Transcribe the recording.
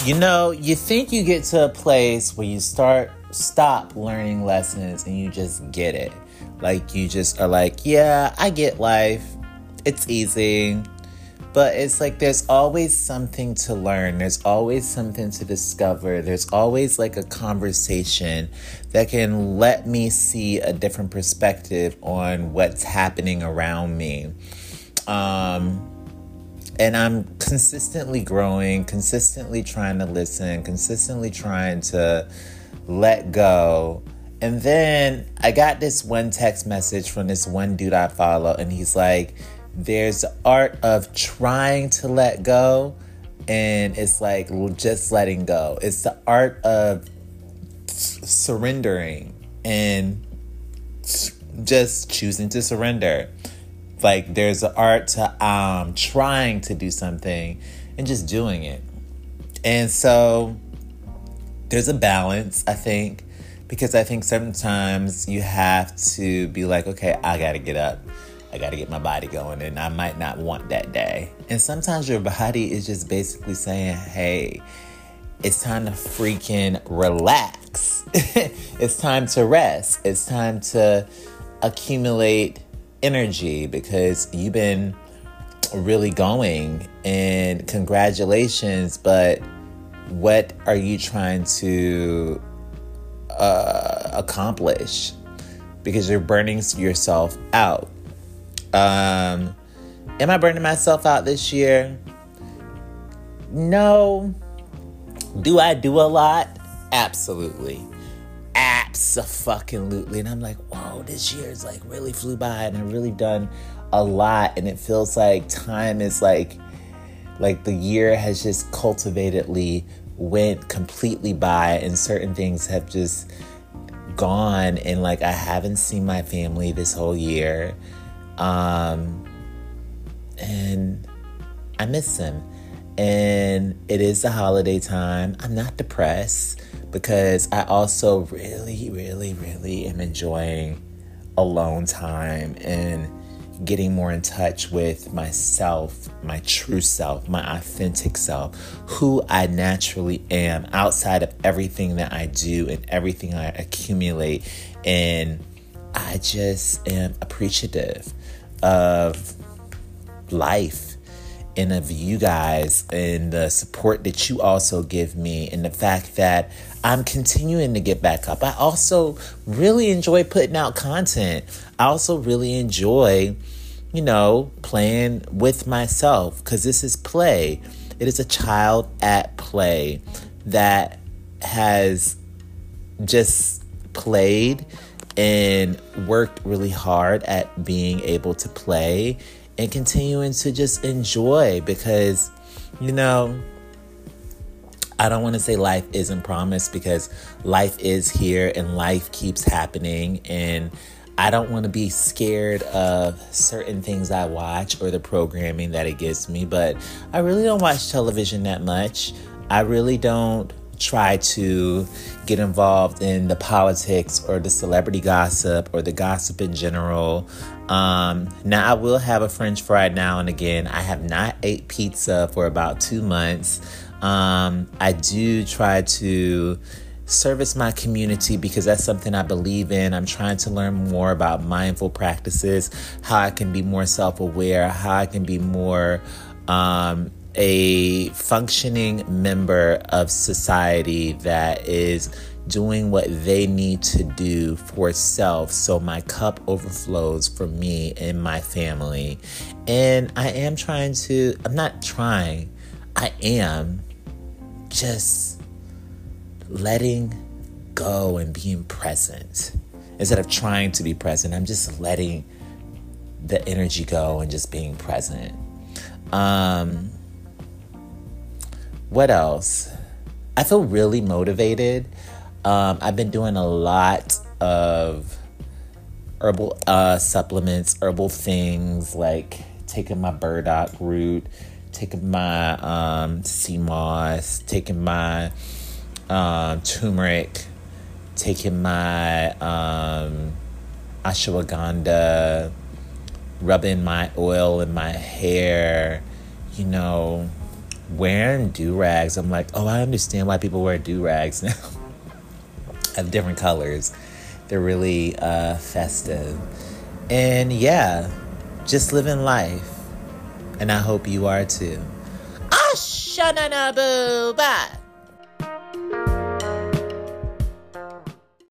You know, you think you get to a place where you stop learning lessons and you just get it. Like, you just are like, yeah, I get life. It's easy. But it's like there's always something to learn. There's always something to discover. There's always like a conversation that can let me see a different perspective on what's happening around me. And I'm consistently growing, consistently trying to listen, consistently trying to let go. And then I got this one text message from this one dude I follow, and he's like, there's the art of trying to let go, and it's like just letting go. It's the art of surrendering and just choosing to surrender. Like, there's an art to trying to do something and just doing it. And so there's a balance, I think, because I think sometimes you have to be like, okay, I got to get up. I got to get my body going, and I might not want that day. And sometimes your body is just basically saying, hey, it's time to freaking relax. It's time to rest. It's time to accumulate energy because you've been really going, and congratulations, but what are you trying to accomplish? Because you're burning yourself out. Am I burning myself out this year? No. Do I do a lot? Absolutely. Abso-fucking-lutely. And I'm like, whoa, this year is like really flew by, and I've really done a lot, and it feels like time is like the year has just cultivatedly went completely by, and certain things have just gone, and like I haven't seen my family this whole year, and I miss them. And it is the holiday time. I'm not depressed because I also really, really, really am enjoying alone time and getting more in touch with myself, my true self, my authentic self, who I naturally am outside of everything that I do and everything I accumulate. And I just am appreciative of life and of you guys and the support that you also give me, and the fact that I'm continuing to get back up. I also really enjoy putting out content. I also really enjoy, playing with myself, because this is play. It is a child at play that has just played and worked really hard at being able to play and continuing to just enjoy, because, I don't want to say life isn't promised, because life is here and life keeps happening, and I don't want to be scared of certain things I watch or the programming that it gives me. But I really don't watch television that much. I really don't try to get involved in the politics or the celebrity gossip or the gossip in general. Now, I will have a French fry now and again. I have not ate pizza for about 2 months. I do try to service my community because that's something I believe in. I'm trying to learn more about mindful practices, how I can be more self-aware, how I can be more a functioning member of society that is doing what they need to do for self, so my cup overflows for me and my family. And I am just letting go and being present. Instead of trying to be present, I'm just letting the energy go and just being present. What else? I feel really motivated. I've been doing a lot of herbal supplements, herbal things, like taking my burdock root, taking my sea moss, taking my turmeric, taking my ashwagandha, rubbing my oil in my hair, wearing do-rags. I'm like, oh, I understand why people wear do-rags now. Of different colors. They're really festive. And yeah, just living life. And I hope you are too. Ashananabu. Bye.